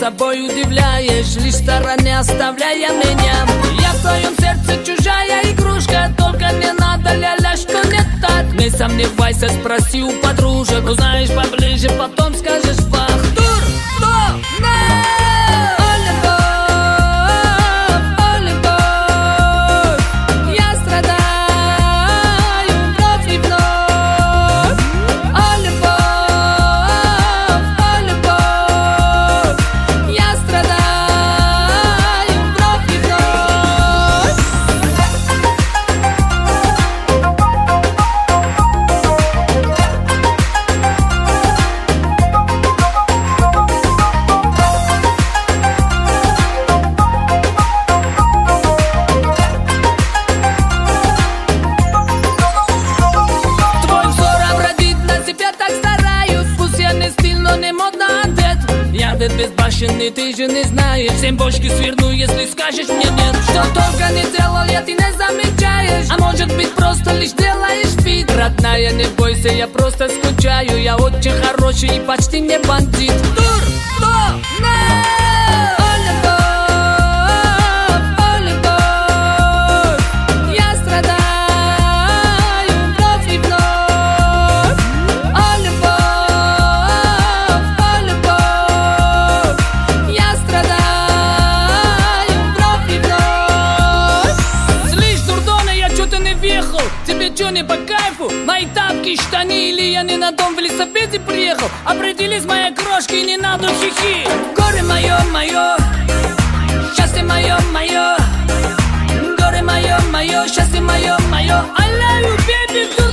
собой удивляешь, лишь в стороне оставляя меня. Я в твоем сердце чужая игрушка, только не надо ля-ля, что не так. Не сомневайся, спроси у подружек, узнаешь поближе, потом скажешь вах. Тур, кто, на! Безбашенный, ты же не знаешь. 7 бочки сверну, если скажешь мне нет. Что только не делал я, ты не замечаешь. А может быть просто лишь делаешь вид. Родная, не бойся, я просто скучаю. Я очень хороший и почти не бандит. Тур, кто, на! Тебе чё не по кайфу? Мои тапки, штаны или я не на дом в велосипеде приехал? Определись, моя крошка, и не надо хихи. Горе мое, мое, счастье мое, мое. Горе мое, мое, счастье мое, мое. I love you, baby.